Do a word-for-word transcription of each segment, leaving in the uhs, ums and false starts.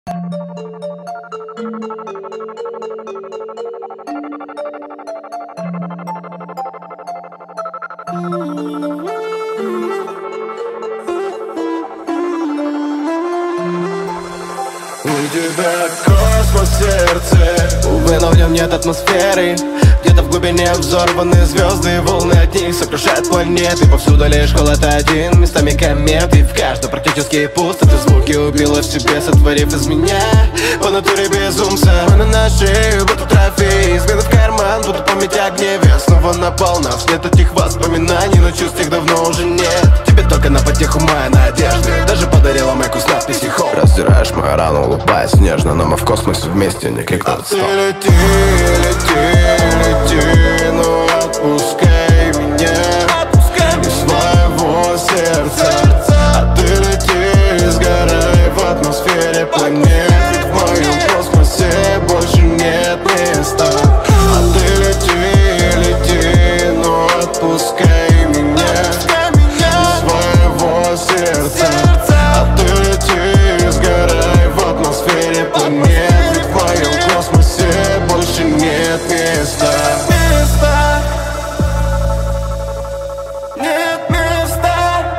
У тебя космос в сердце, увы, но в нем нет атмосферы. Где-то в глубине взорваны звезды, и волны от них сокрушают планеты. Повсюду лишь холод один, местами кометы. В каждой практически пусто, ты звуки убила в себе, сотворив из меня по натуре безумца. Мы на шею, будто трофей, измены в карман, будто память о гневе. Снова напал нас, нет этих воспоминаний, но чувств их давно уже нет. Тебе только на потеху моя надежда, даже подарила майку с надписью «Хоу». Раздираешь мою рану, улыбаясь нежно, но мы в космосе вместе, не как тот стол. Ты лети, лети, лети, но отпускай меня из своего сердца. А ты лети, сгорай в атмосфере планет, ведь в моем космосе больше нет места. А ты лети, лети, но отпускай меня из своего сердца. А ты лети, сгорай в атмосфере планет, ведь в моем космосе больше нет места. Нет места.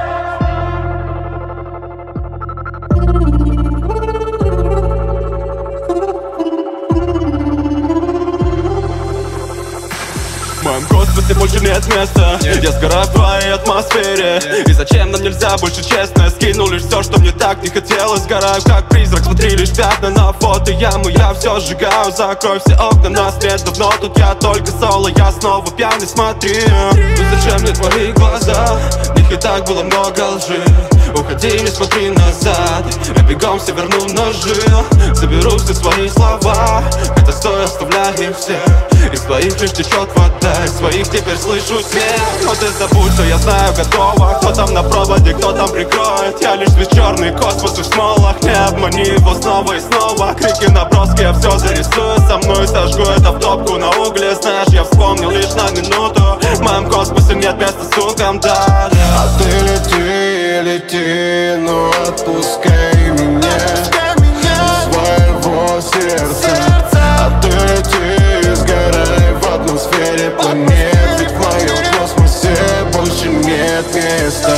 В моем космосе больше нет места. Я сгораю в твоей атмосфере. И зачем нам нельзя больше честно? Скинул лишь все, что мне так не хотелось. Сгораю как призрак, смотри лишь пятна на фото яму. Я все сжигаю, закрой все окна, нас нет давно. Тут я только соло, я снова пьяный, смотри. Ну зачем мне твои глаза? В них и так было много лжи. Уходи, не смотри назад. Я бегом все верну ножи. Заберу все свои слова, хотя стой, оставляй их все. Из твоих лишь течет вода, из своих теперь слышу смех. Но ты забудь, что я знаю, готово. Кто там на проводе, кто там прикроет. Я лишь весь черный космос и в смолах. Не обмани его снова и снова. Крики, наброски, я все зарисую. Со мной сожгу это в топку на угле. Знаешь, я вспомнил лишь на минуту. В моем космосе нет места сукам, да, да. А ты лети, лети, но отпускай меня из своего сердца. А ты лети, сгорай в атмосфере планет, ведь в моем космосе больше нет места.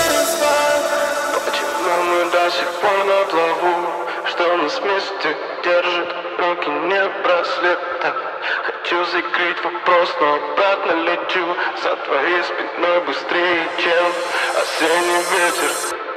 Почему мы до сих пор на плаву? Что нас вместе держит? Руки не в браслетах. Хочу закрыть вопрос, но обратно лечу за твоей спиной быстрее, чем осенний ветер.